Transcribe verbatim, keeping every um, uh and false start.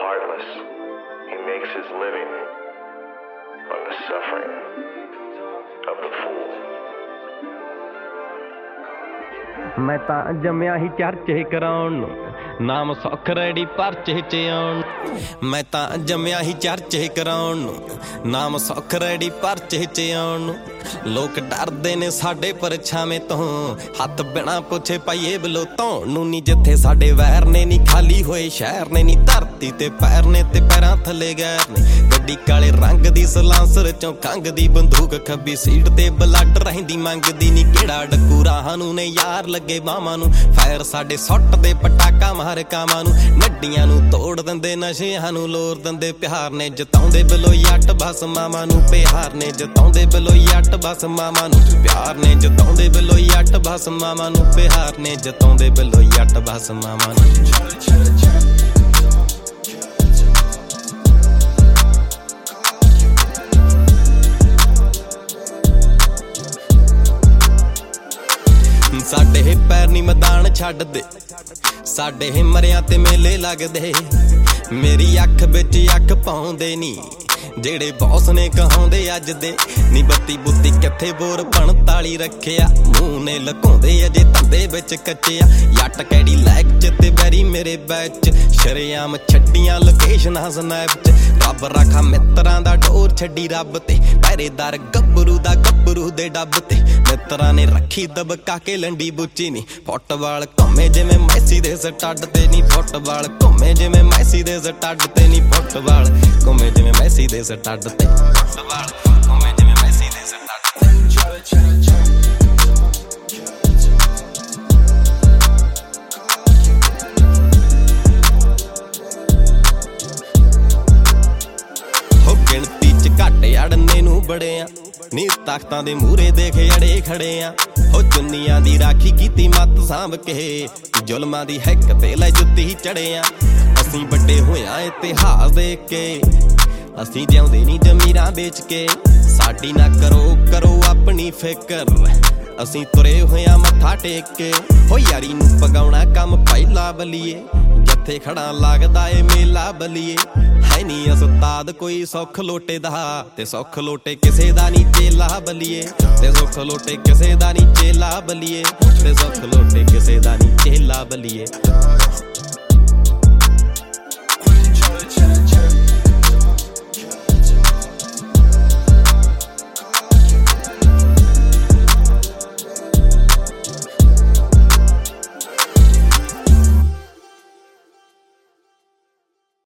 heartless. He makes his living on the suffering of the fool. मैं तां जम्मिया ही चर्चे कराउण नूं, नाम सौख रैडी परचे च आउण। मैं तां जम्मिया ही चर्चे कराउण नूं, नाम सौख रैडी परचे च आउण। लोक डरदे ने साडे परछावें तो, हत्थ बिना पुछे पाइए बलोतों नूं नी। जिथे साडे वैर ने नी खाली होए शहर ने नी, धरती ते पैर ने ते पैरां थले गैर ने। गड्डी काले रंग दी सलांसर चों खंघ दी बंदूक, खब्बी सीट ते ब्लड रहिंदी मंगदी नी। केड़ा डक्कू राहां नूं ने यार लगे बावां नूं, फैर साडे सुੱਟ दे पटाका मार कावां नूं। नड्डियां नूं तोड़ दिंदे नशिਆਂ नूं लोर दिंदे, प्यार ने जताउंदे बलोई अट बस मावां नूं। प्यार ने जताउंदे बलोई अट बस मावां नूं। प्यार ने जताउंदे बलोई अट बस मावां नूं। प्यार ने जताउंदे बलोई अट बस मावां नूं। साडे पैर नी मैदान छड्ड दे, साडे मरियां ते मेले लगदे। मेरी अख बिच अख पाउंदे नी, जेड़े बॉस ने कहाउंदे अज दे नी। बत्ती बुत्ती किथे बोर पंताली रखिया, मूंह ने लकाउंदे अजे धंधे बिच कच्चिया। जट कैडी लैक च ते बैरी मेरे बैच, शरेआम छड्डियां लोकेशनां स्नैप च। रब रखा मित्रां दा डोर छड्डी रब ते, पहरेदार गब्बरू दा गब्बरू दे डब ते। मित्रां ने रखी दबका के लंडी बुच्ची नी, फुटबाल घुमे जिवें मैसी दे स्टड ते नी। फुटबाल घुमे जिवें मैसी दे स्टड ते नी। फुटबाल घुमे जिवें मैसी दे स्टड ते। फुटबाल घुमे जिवें मैसी दे स्टड ते। हो गिणती च घट अड़ने नूं बड़े आ नी, तख्तां दे मूहरे देख अड़े खड़े आ। हो चुन्नियां दी राखी कीती मत सांभ के, जुल्मां दी हिक ते लै जुत्ती चढ़े आ। असीं बड्डे होया इतिहास देख के, असीं जिउंदे नी जमीरां बेच के। साडी ना करो करो अपनी फिकर, असीं तुरे होया मत्था टेक के। हो यारी नूं पगाउणा कम पहिला बलीए, जत्थे खड़ा लगदा ए मेला बलीए। है नी उस्ताद कोई सुख लोटे दा, ते सुख लोटे किसे दा नी चेला बलीए। ते सुख लोटे किसे दा नी चेला बलीए। ते सुख लोटे किसे दा नी चेला बलीए।